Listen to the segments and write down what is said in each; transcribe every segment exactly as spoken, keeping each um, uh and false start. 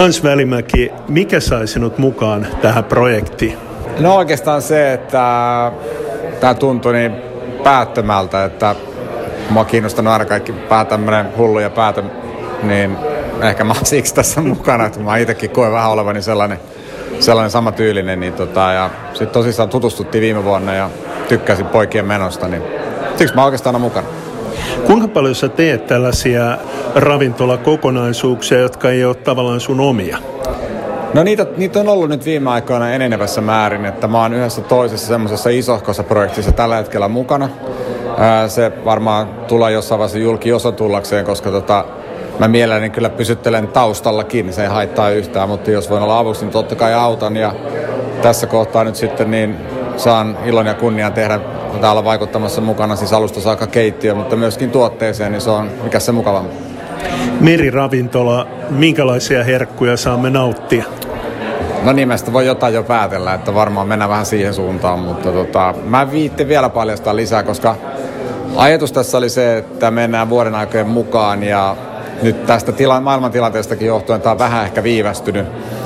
Hans Välimäki, mikä sai sinut mukaan tähän projektiin? No oikeastaan se, että tämä tuntui niin päättömältä, että mua on kiinnostanut aina kaikki pää tämmöinen hullu ja päätö, niin ehkä mä oon siksi tässä mukana, että mä itsekin koen vähän olevani sellainen, sellainen sama tyylinen. Niin tota, ja sitten tosissaan tutustuttiin viime vuonna ja tykkäsin poikien menosta, niin siksi mä oikeastaan olen mukana. Kuinka paljon sä teet tällaisia ravintolakokonaisuuksia, jotka ei ole tavallaan sun omia? No niitä, niitä on ollut nyt viime aikoina enenevässä määrin, että mä oon yhdessä toisessa semmoisessa isohkossa projektissa tällä hetkellä mukana. Ää, se varmaan tulee jossain vaiheessa julki osa tullakseen, koska tota, mä mielelläni kyllä pysyttelen taustallakin, se ei haittaa yhtään, mutta jos voin olla avuksi, niin totta kai autan. Ja tässä kohtaa nyt sitten niin saan ilon ja kunnian tehdä täällä vaikuttamassa mukana siis alusta saakka keittiö, mutta myöskin tuotteeseen, niin se on mikä se mukavampi. Meriravintola, minkälaisia herkkuja saamme nauttia? No nimestä voi jotain jo päätellä, että varmaan mennään vähän siihen suuntaan, mutta tota, mä viittin vielä paljastaa lisää, koska ajatus tässä oli se, että mennään vuoden aikojen mukaan ja nyt tästä tila- maailmantilanteestakin johtuen tämä on vähän ehkä viivästynyt.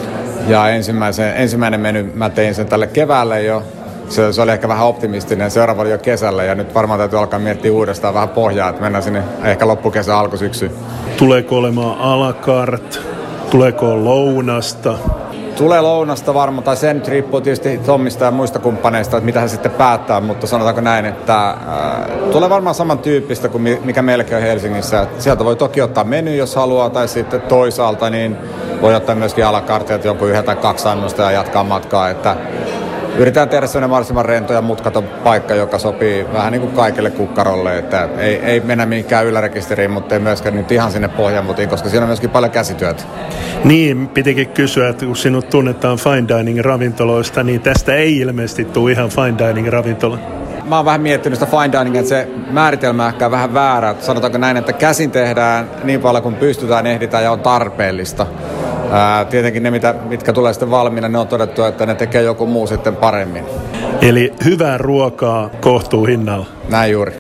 Ja ensimmäisen, ensimmäinen meny mä tein sen tälle keväälle jo. Se, se oli ehkä vähän optimistinen, seuraava oli jo kesällä ja nyt varmaan täytyy alkaa miettiä uudestaan vähän pohjaa, että mennään sinne ehkä loppukesä, alkusyksy. Tuleeko olemaan à la carte? Tuleeko lounasta? Tulee lounasta varmaan, tai sen nyt riippuu tietysti Tommista ja muista kumppaneista, että mitä hän sitten päättää, mutta sanotaanko näin, että äh, tulee varmaan samantyyppistä kuin mikä meilläkin on Helsingissä. Että sieltä voi toki ottaa meny, jos haluaa, tai sitten toisaalta niin voi ottaa myöskin à la carte, että jonkun yhden tai kaksi annosta ja jatkaa matkaa, että yritetään tehdä sellainen mahdollisimman rento ja mutkaton paikka, joka sopii vähän niin kuin kaikille kukkarolle. Että ei, ei mennä mihinkään ylärekisteriin, mutta ei myöskään nyt ihan sinne Pohjanmutiin, koska siinä on myöskin paljon käsityötä. Niin, pitikin kysyä, että kun sinut tunnetaan fine dining ravintoloista, niin tästä ei ilmeisesti tule ihan fine dining ravintola. Mä oon vähän miettinyt sitä fine diningia, että se määritelmä ehkä vähän väärä. Sanotaanko näin, että käsin tehdään niin paljon kuin pystytään, ehditään ja on tarpeellista. Ää, tietenkin ne, mitä, mitkä tulee sitten valmiina, ne on todettu, että ne tekee joku muu sitten paremmin. Eli hyvää ruokaa kohtuuhinnalla. Näin juuri.